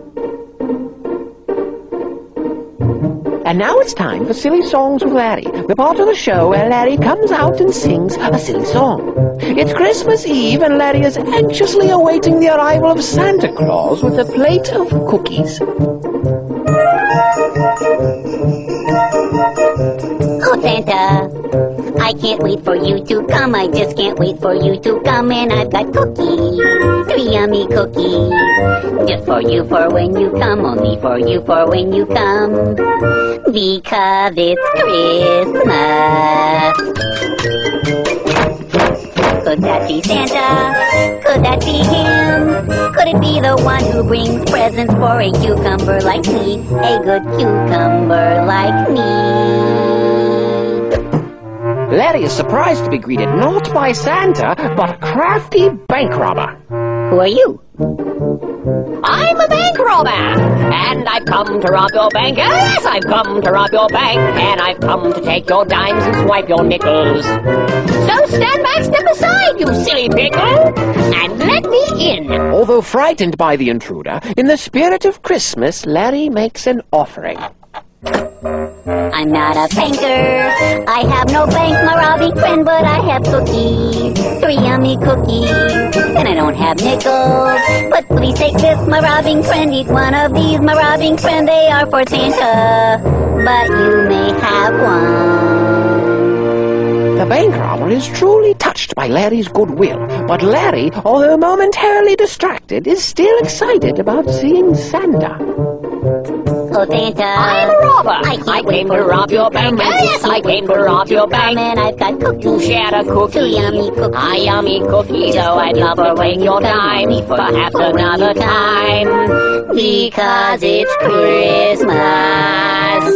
And now it's time for Silly Songs with Larry, the part of the show where Larry comes out and sings a silly song. It's Christmas Eve, and Larry is anxiously awaiting the arrival of Santa Claus with a plate of cookies. Oh, Santa, I can't wait for you to come. I just can't wait for you to come. And I've got cookies, 3 yummy cookies, just for you for when you come, only for you for when you come, because it's Christmas. Could that be Santa? Could that be him? Could it be the one who brings presents for a cucumber like me? A good cucumber like me. Larry is surprised to be greeted not by Santa, but a crafty bank robber. Who are you? I'm a bank robber, and I've come to rob your bank. Yes, I've come to rob your bank, and I've come to take your dimes and swipe your nickels. So stand back, step aside, you silly pickle, and let me in. Although frightened by the intruder, in the spirit of Christmas, Larry makes an offering. I'm not a banker, I have no bank, my robbing friend, but I have cookies, 3 yummy cookies, and I don't have nickels. But please take this, my robbing friend, eat one of these, my robbing friend, they are for Santa, but you may have one. The bank robber is truly touched by Larry's goodwill, but Larry, although momentarily distracted, is still excited about seeing Santa. Oh, Santa, I'm a robber. I came to rob your bank. Yes, I came to rob your bank. And I've got cookies. You shared a cookie. 2 yummy cookies. A yummy cookie. So I'd love to take your time, perhaps another time, because it's Christmas.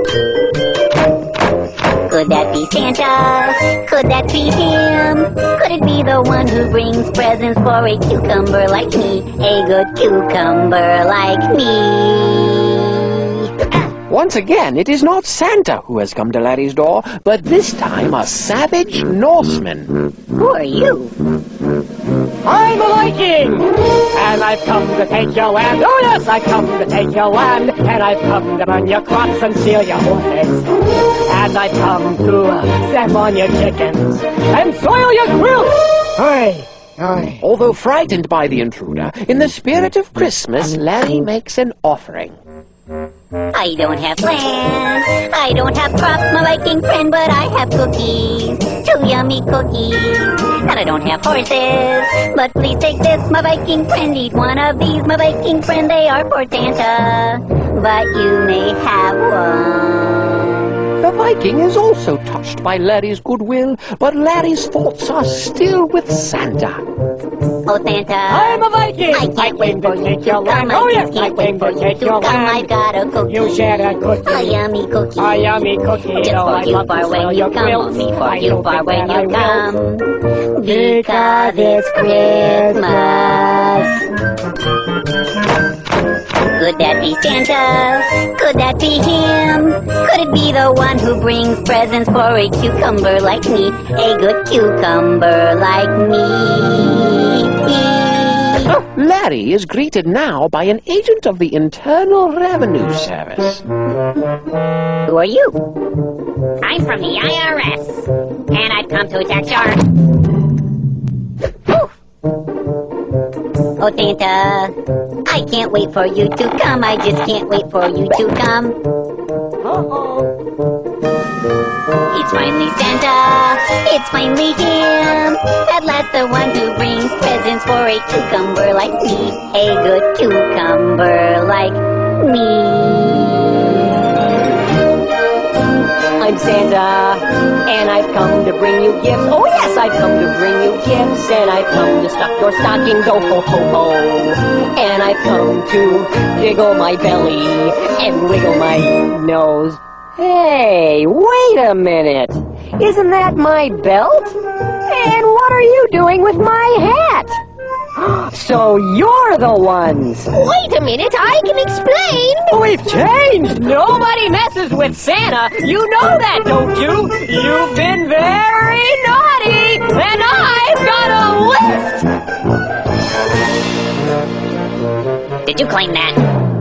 Could that be Santa? Could that be him? Could it be the one who brings presents for a cucumber like me? A good cucumber like me. Once again, it is not Santa who has come to Larry's door, but this time a savage Norseman. Who are you? I'm a Viking, and I've come to take your land. Oh yes, I've come to take your land, and I've come to burn your crops and steal your horses. And I've come to step on your chickens and soil your quilts. Hey. Although frightened by the intruder, in the spirit of Christmas, Larry makes an offering. I don't have land, I don't have crops, my Viking friend, but I have cookies, 2 yummy cookies, and I don't have horses, but please take this, my Viking friend, eat one of these, my Viking friend, they are for Santa, but you may have one. The Viking is also touched by Larry's goodwill, but Larry's thoughts are still with Santa. Oh, Santa, I'm a Viking. I can't wait for you to come. Oh yes, I came to take your land. I've got a cookie. You shared a cookie. A yummy cookie. A yummy cookie. Just for you for when you come. Only for you for when you come. Because it's Christmas. Could that be Santa? Could that be him? Could it be the one who brings presents for a cucumber like me? A good cucumber like me. Larry is greeted now by an agent of the Internal Revenue Service. Who are you? I'm from the IRS, and I've come to tax your... Oh, Santa, I can't wait for you to come. I just can't wait for you to come. It's finally Santa, it's finally him. At last the one who brings presents for a cucumber like me. A good cucumber like me. I'm Santa, and I've come to bring you gifts. Oh yes, I've come to bring you gifts, and I've come to stuff your stockings, oh ho ho ho. And I've come to jiggle my belly and wiggle my nose. Hey, wait a minute. Isn't that my belt? And what are you doing with my hat? So you're the ones. Wait a minute, I can explain. We've changed. Nobody messes with Santa. You know that, don't you? You've been very naughty, and I've got a list. Did you claim that?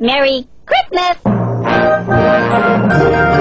Merry Christmas!